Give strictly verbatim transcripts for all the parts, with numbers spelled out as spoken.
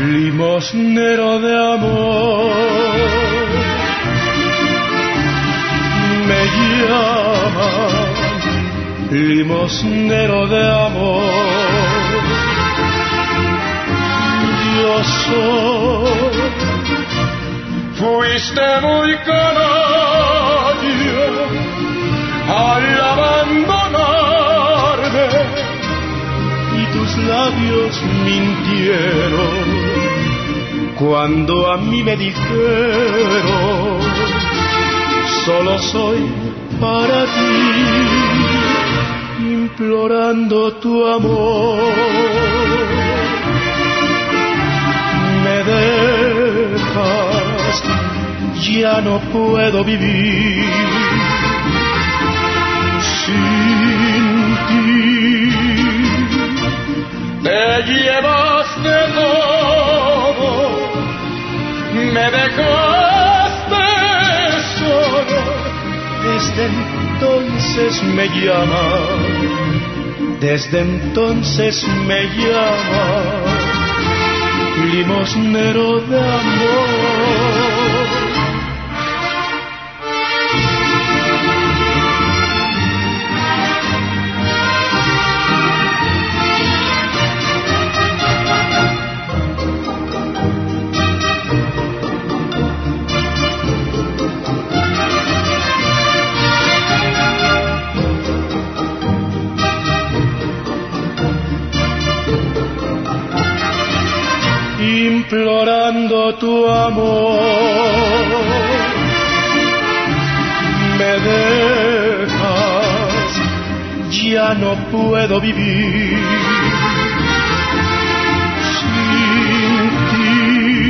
limosnero de amor, me llaman limosnero de amor. Yo soy, fuiste muy canalla al abandonarme y tus labios mintieron cuando a mí me dijeron solo soy para ti, implorando tu amor. Me dejas, ya no puedo vivir sin ti. Te llevaste todo, me dejaste solo. Desde entonces me llama, desde entonces me llama limosnero de amor. Implorando tu amor, me dejas, ya no puedo vivir sin ti.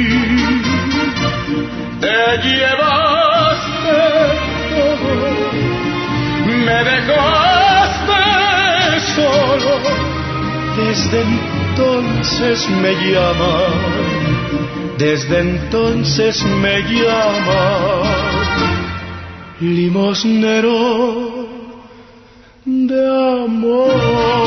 Te llevaste todo, me dejaste solo. Desde entonces me llama, desde entonces me llama limosnero de amor.